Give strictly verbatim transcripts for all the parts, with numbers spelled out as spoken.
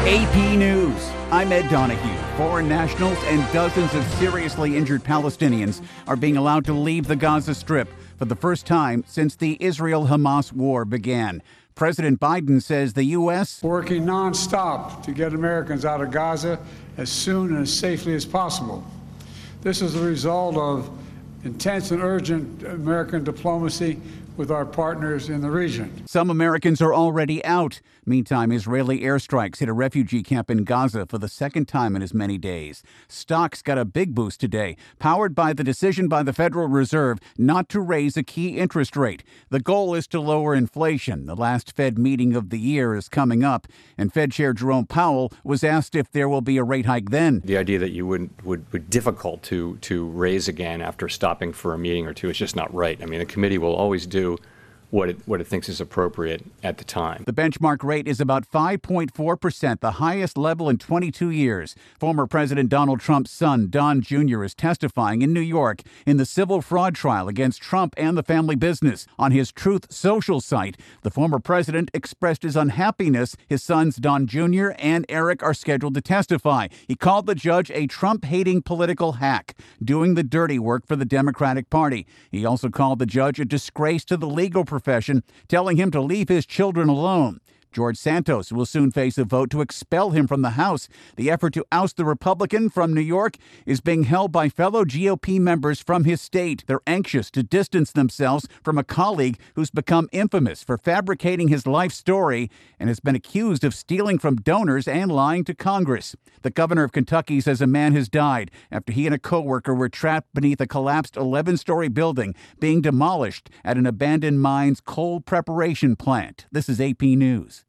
A P News. I'm Ed Donahue. Foreign nationals and dozens of seriously injured Palestinians are being allowed to leave the Gaza Strip for the first time since the Israel-Hamas war began. President Biden says the U S working nonstop to get Americans out of Gaza as soon and as safely as possible. This is the result of intense and urgent American diplomacy with our partners in the region. Some Americans are already out. Meantime, Israeli airstrikes hit a refugee camp in Gaza for the second time in as many days. Stocks got a big boost today, powered by the decision by the Federal Reserve not to raise a key interest rate. The goal is to lower inflation. The last Fed meeting of the year is coming up, and Fed Chair Jerome Powell was asked if there will be a rate hike then. The idea that you would would be difficult to to raise again after stopping for a meeting or two is just not right. I mean, the committee will always do what it what it thinks is appropriate at the time. The benchmark rate is about five point four percent, the highest level in twenty-two years. Former President Donald Trump's son, Don Junior, is testifying in New York in the civil fraud trial against Trump and the family business. On his Truth Social site, the former president expressed his unhappiness. His sons, Don Junior and Eric, are scheduled to testify. He called the judge a Trump-hating political hack, doing the dirty work for the Democratic Party. He also called the judge a disgrace to the legal profession. profession, telling him to leave his children alone. George Santos will soon face a vote to expel him from the House. The effort to oust the Republican from New York is being held by fellow G O P members from his state. They're anxious to distance themselves from a colleague who's become infamous for fabricating his life story and has been accused of stealing from donors and lying to Congress. The governor of Kentucky says a man has died after he and a coworker were trapped beneath a collapsed eleven-story building being demolished at an abandoned mine's coal preparation plant. This is A P News.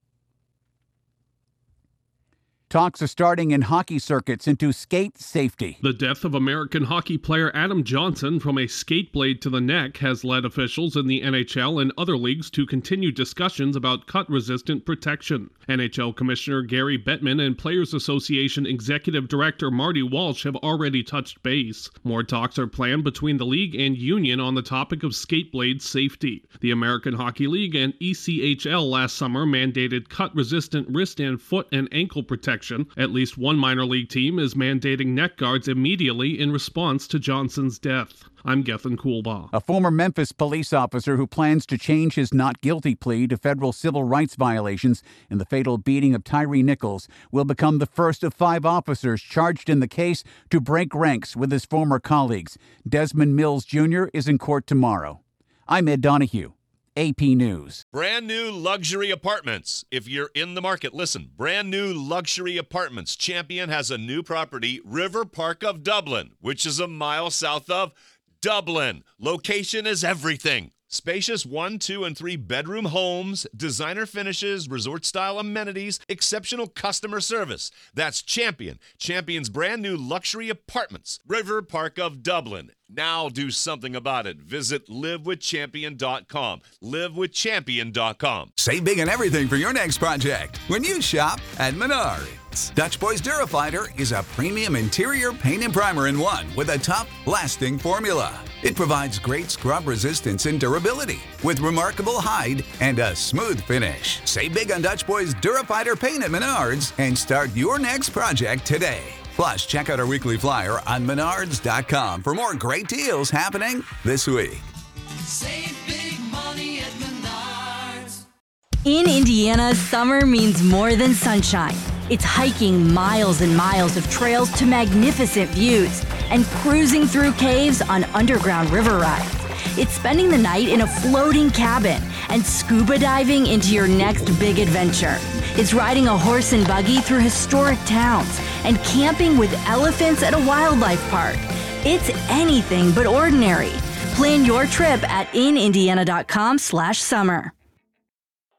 Talks are starting in hockey circuits into skate safety. The death of American hockey player Adam Johnson from a skate blade to the neck has led officials in the N H L and other leagues to continue discussions about cut-resistant protection. N H L Commissioner Gary Bettman and Players Association Executive Director Marty Walsh have already touched base. More talks are planned between the league and union on the topic of skate blade safety. The American Hockey League and E C H L last summer mandated cut-resistant wrist and foot and ankle protection. At least one minor league team is mandating neck guards immediately in response to Johnson's death. I'm Gethin Coolbaugh. A former Memphis police officer who plans to change his not guilty plea to federal civil rights violations in the fatal beating of Tyree Nichols will become the first of five officers charged in the case to break ranks with his former colleagues. Desmond Mills Junior is in court tomorrow. I'm Ed Donahue. A P News. Brand new luxury apartments. If you're in the market, listen. Brand new luxury apartments. Champion has a new property, River Park of Dublin, which is a mile south of Dublin. Location is everything. Spacious one, two, and three bedroom homes, designer finishes, resort-style amenities, exceptional customer service. That's Champion. Champion's brand new luxury apartments. River Park of Dublin. Now do something about it. Visit live with champion dot com. live with champion dot com. Save big on everything for your next project when you shop at Menards. Dutch Boys Durafighter is a premium interior paint and primer in one with a tough, lasting formula. It provides great scrub resistance and durability with remarkable hide and a smooth finish. Save big on Dutch Boys Durafighter paint at Menards and start your next project today. Plus, check out our weekly flyer on menards dot com for more great deals happening this week. Save big money at Menards. In Indiana, summer means more than sunshine. It's hiking miles and miles of trails to magnificent views and cruising through caves on underground river rides. It's spending the night in a floating cabin and scuba diving into your next big adventure. It's riding a horse and buggy through historic towns and camping with elephants at a wildlife park. It's anything but ordinary. Plan your trip at in indiana dot com slash summer.